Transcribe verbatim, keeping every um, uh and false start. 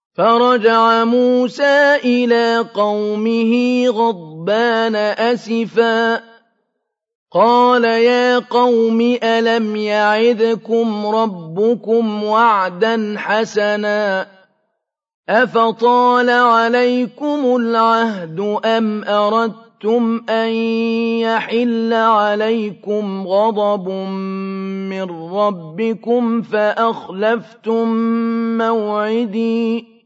فرجع موسى إلى قومه غضبان أسفا قال يا قوم ألم يعدكم ربكم وعدا حسنا أفطال عليكم العهد أم أردتم أن يحل عليكم غضب من ربكم فأخلفتم موعدي